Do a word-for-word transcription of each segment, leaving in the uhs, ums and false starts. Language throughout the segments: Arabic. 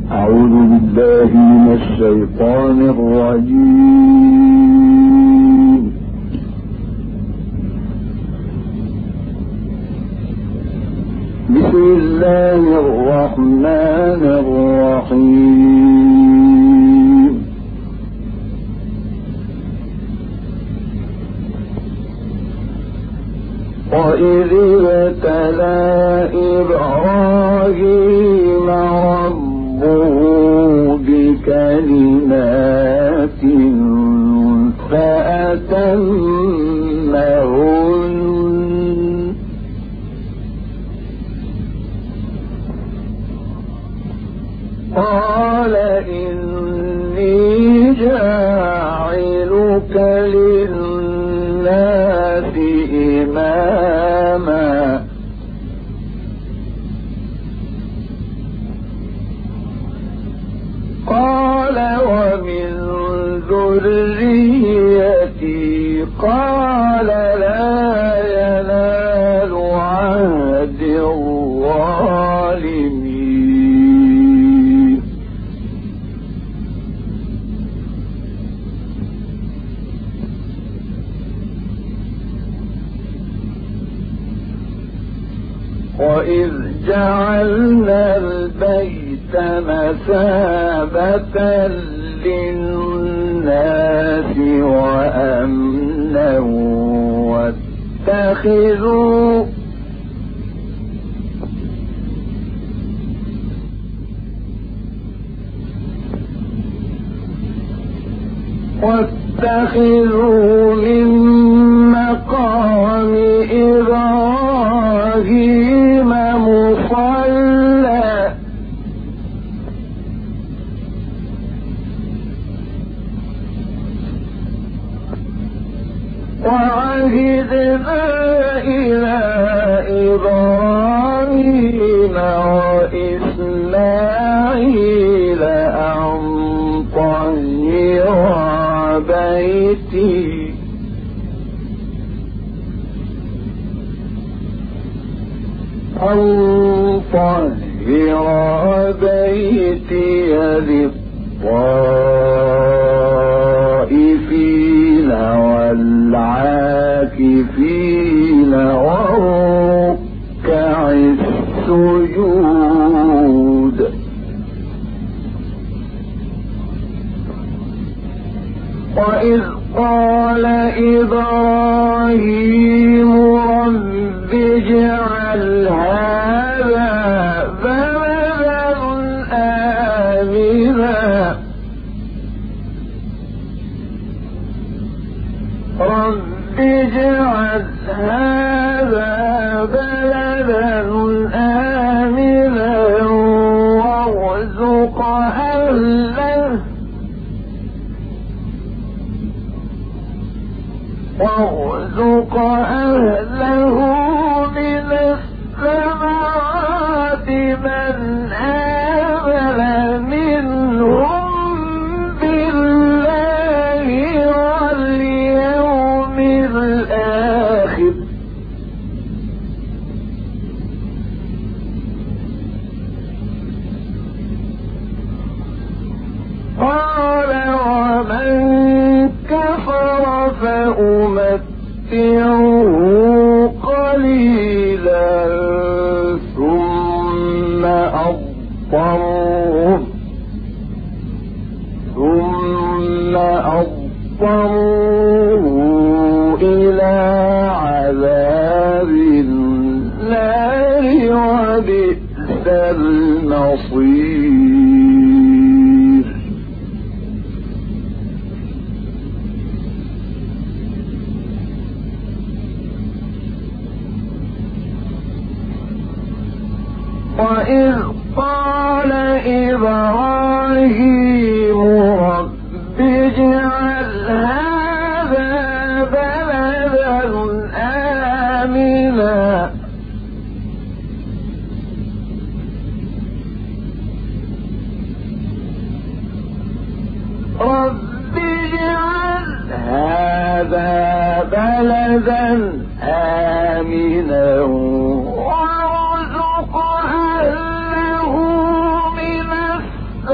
أعوذ بالله من الشيطان الرجيم. بسم الله الرحمن الرحيم. وإذ ابتلى إبراهيم ربه بكلمات فأتمهن قال إني جاعلك للناس إماما قال ومن ذريتي قال لا ينال عهد الظالمين. وإذ جعلنا البيت مثابة للناس وأمنا واتخذوا واتخذوا من مقام إبراهيم مصلى وعهدنا إلى إبراهيم وإسماعيل أن طهرا بيتي أن طهر بيتي للطائفين والعاكفين والركع السجود. وإذ قال إبراهيم رب اجعل هذا بلدا آمنا رب اجعل هذا بلدا آمنا وارزق أهله وارزق أهله من الثمرات من آمن منهم بالله واليوم الآخر قال ومن كفر فأمتعه قليلا ثم أضطره ثم أضطره إلى عذاب النار وبئس المصير. وإذ قال إبراهيم رب اجعل هذا بلدا آمنا رب اجعل هذا بلدا آمنا وارزق أهله من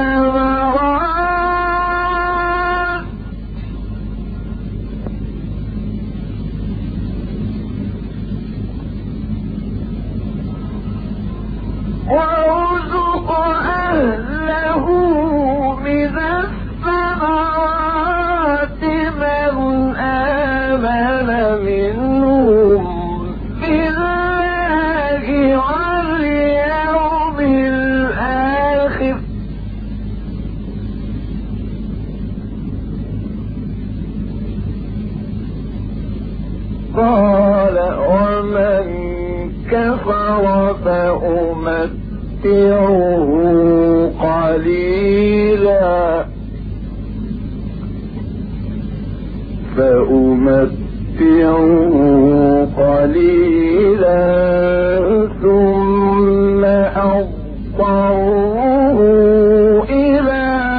قليلا فأمتعه قليلا ثم أضطره إلى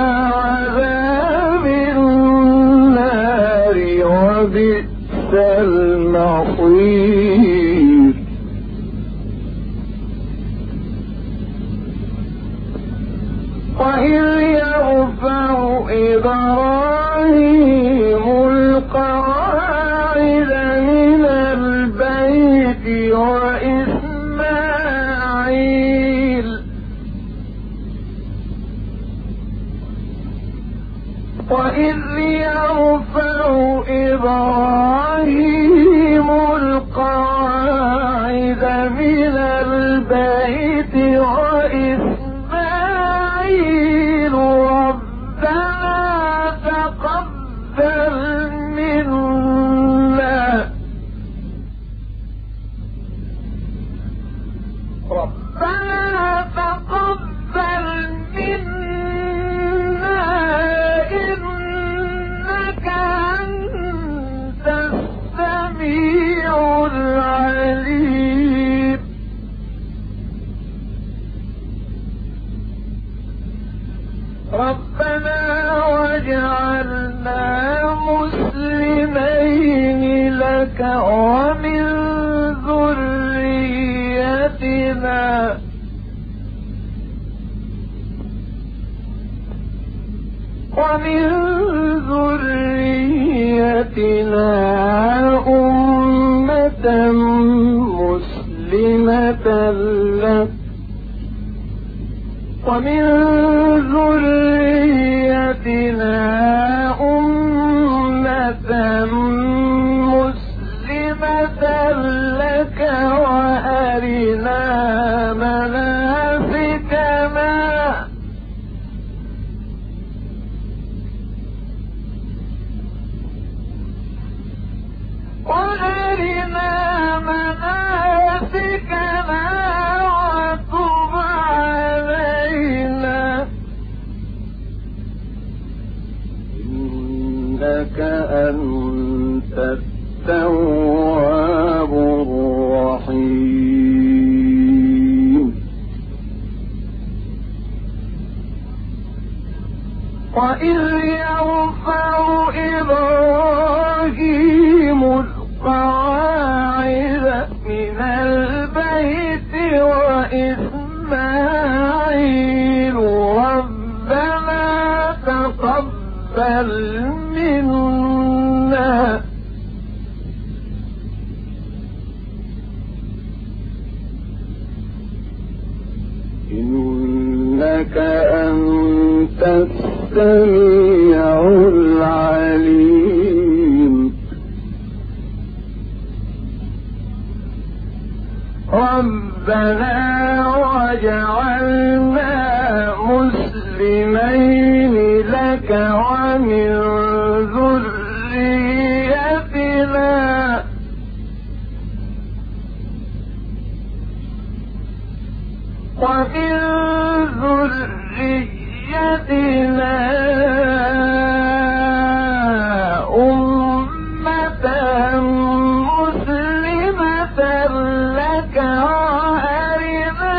عذاب النار وبئس المصير. وإذ يرفع إبراهيم القواعد من البيت وإسماعيل وإذ يرفع إبراهيم القواعد من البيت وإسماعيل ربنا تقبل منا ربنا تقبل منا إنك أنت السميع العليم. ربنا واجعلنا مسلمين لك ومن ذريتنا ومن ذريتنا أمة مسلمة لك ومن ذريتنا أمة مسلمة لك وأرنا مناسكنا وأرنا مناسكنا وتب علينا إنك أنت التواب الرحيم. وإذ يرفع إبراهيم القواعد من البيت وإسماعيل ربنا تقبل منا إنك أنت السميع العليم. ربنا واجعلنا مسلمين لك ومن ذريتنا ومن ذريتنا أمة مسلمة لك وأرنا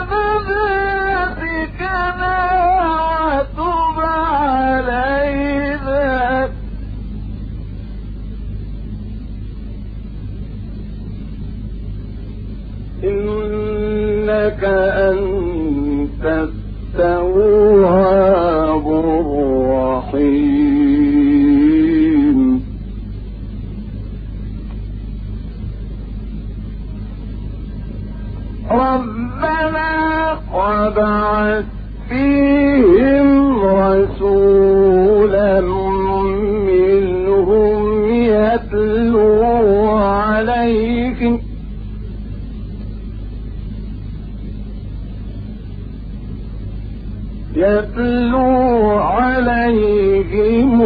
مناسكنا وتب علينا إنك أنت التواب الرحيم. ربنا وابعث فيهم رسولا منهم يتلو عليهم يتلو عليهم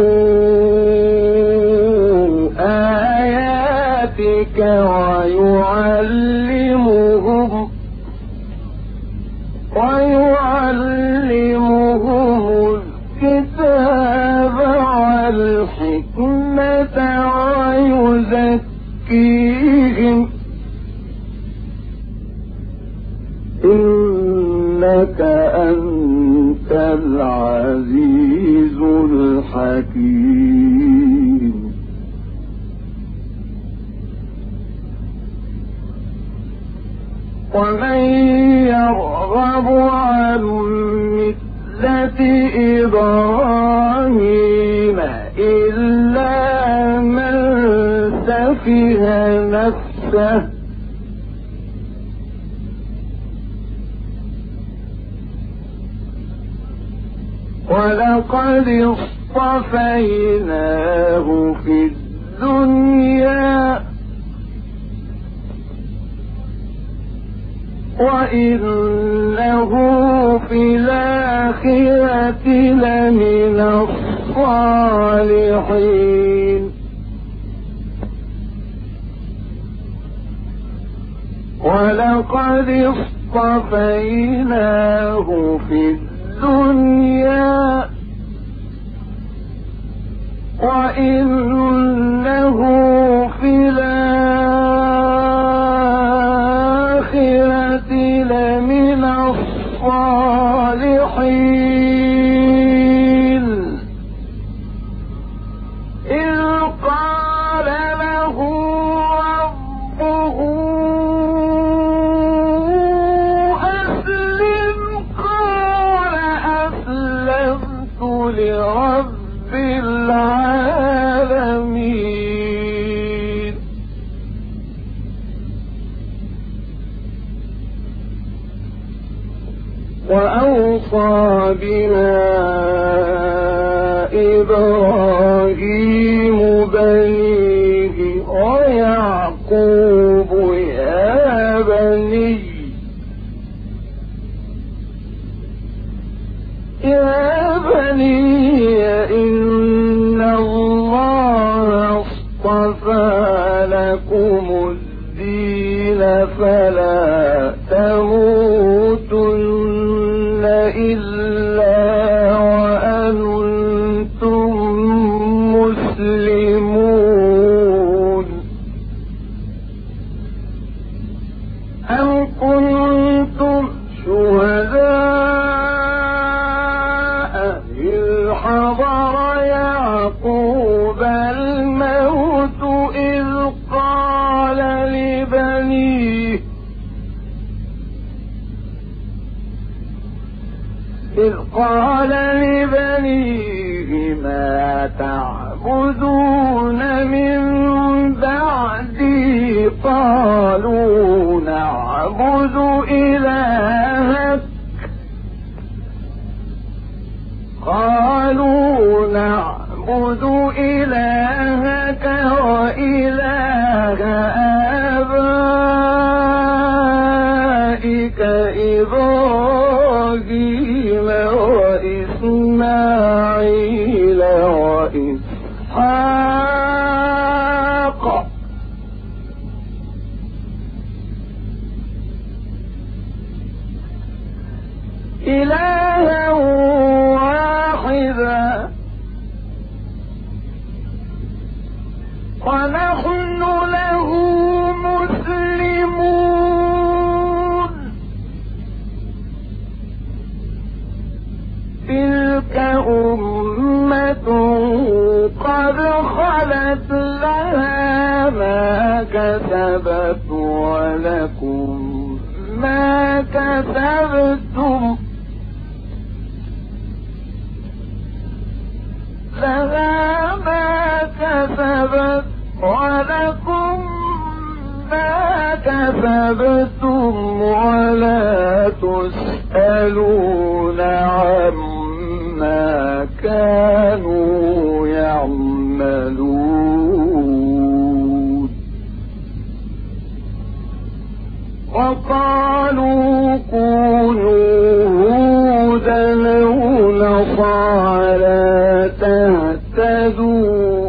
آياتك ويعلمهم ويعلمهم الكتاب والحكمة ويزكيهم إنك أنت العزيز الحكيم. ومن يرغب عن ملة إبراهيم إلا من سفه نفسه ولقد اصطفيناه في الدنيا وإنه في الآخرة لمن الصالحين. ولقد اصطفيناه في الدنيا وإنه في الآخرة لمن الصالحين. إذ قال له ربه أسلم قال أسلمت لرب العالمين. وأوصى بنا إبراهيم بنيه ويعقوب يا بني يا بني إن الله اصطفى لكم الدين فلا تموتن إلا وأنتم مسلمون. أم كنتم شهداء إذ حضر يعقوب الموت إذ قال لبنيه إذ قال لبنيه ما تعبدون من بعدي قالوا نعبد إلهك قالوا نعبد إلهك وإله آبائك إبراهيم وإسماعيل وإسحاق إلها واحدا ونحن له مسلمون. تلك أمة قد خلت لها ما كسبت ولكم ما كسبتم لها ما كسبت ولكم ما كسبتم ولا تسألون عما كانوا يعملون. وقالوا كونوا هودا أو نصارى تهتدوا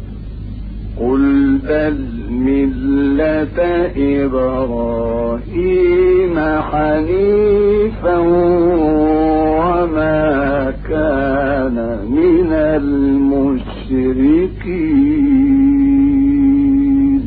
قل بل ملة إبراهيم حنيفا وما كان من المشركين.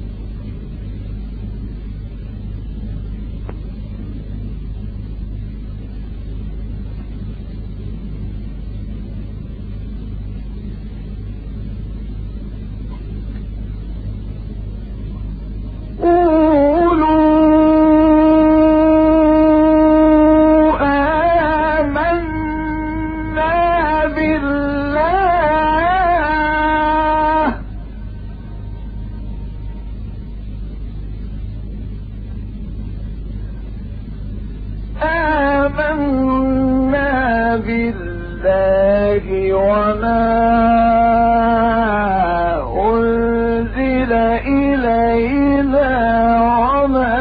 آمنا بالله وما أنزل إلينا وما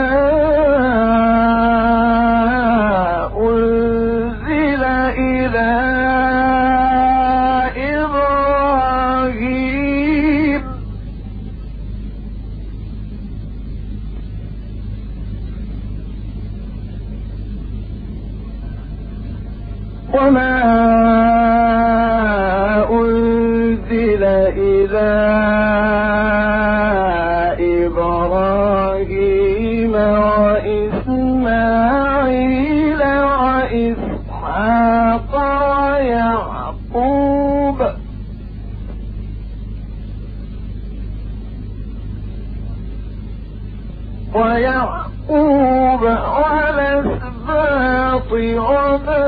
أنزل إلى إبراهيم وما أنزل إلى إبراهيم وإسماعيل وإسحاق ويعقوب ويعقوب والأسباط وما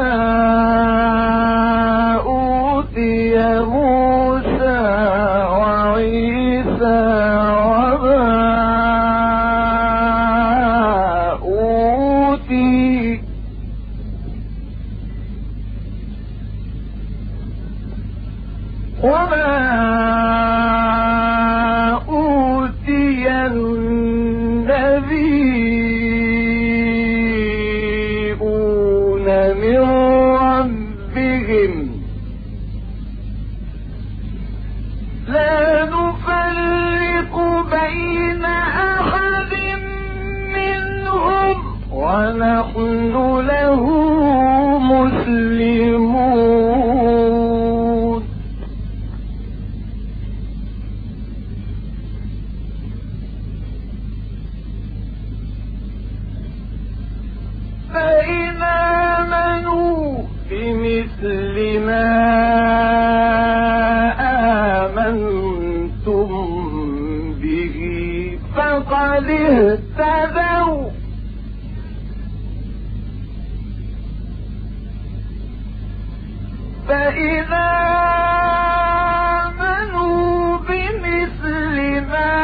أوتي موسى وعيسى وما أوتي وما أوتي النبيون من ربهم لا نفرق بين أحد منهم ونحن له مسلمون. فإن آمنوا بمثل ما آمنتم به فقد اهتدوا فإن آمنوا بمثل ما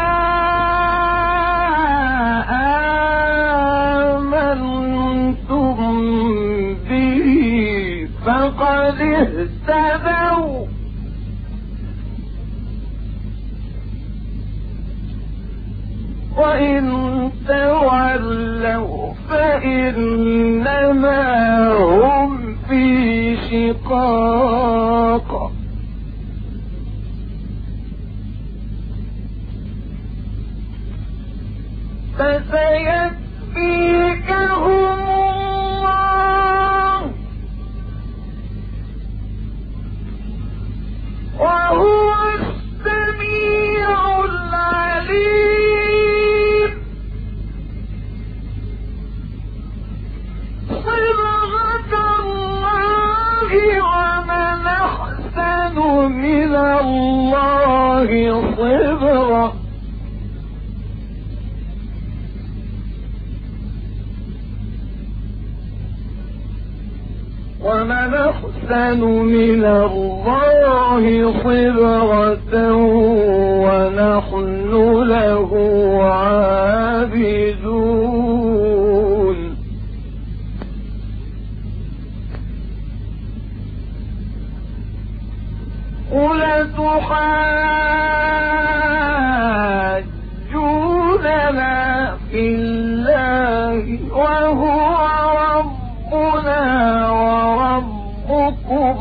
آمنتم به فقد اهتدوا وإن تولوا فإنما هم في شقاق فسيكفيكهم الله وهو السميع العليم. صبغة الله ومن أحسن من الله صبغة ومن أحسن من الله صبغة ونحن له عابدون. قل تحاجوننا في الله وهو ربنا وربكم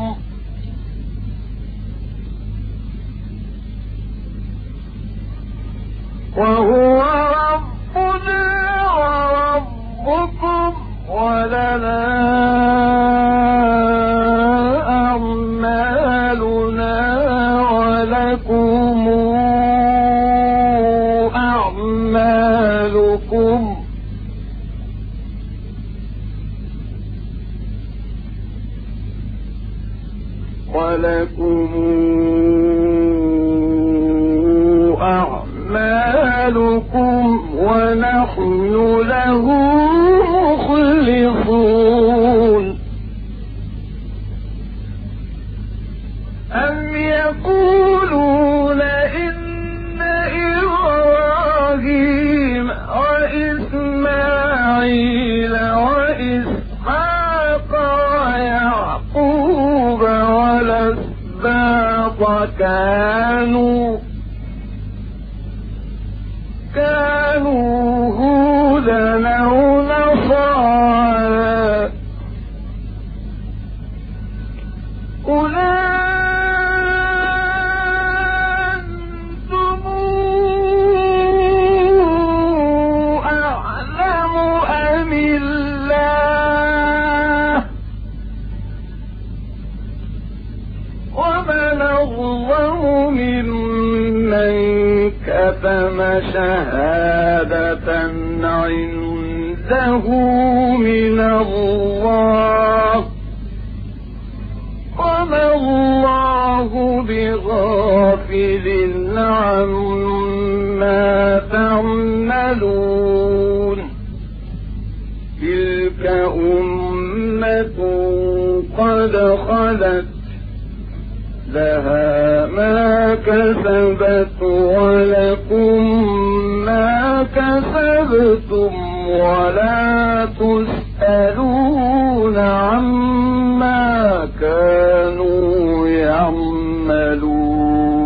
وهو ربنا وربكم ولكم أعمالكم ونحن له مخلصون أم يقولون إن إبراهيم وإسماعيل وإسحاق ويعقوب والأسباط كانوا كانوا هودا أو نصارى قل أنتم أعلم أم الله ومن أظلم ممن كتم شهادة عنده من الله وما الله بغافل عما تعملون تلك أمة قد خلت لها ما كسبت ولكم ما كسبتم ولا تسألون عما كانوا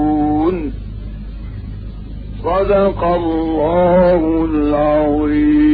يعملون صدق الله العظيم.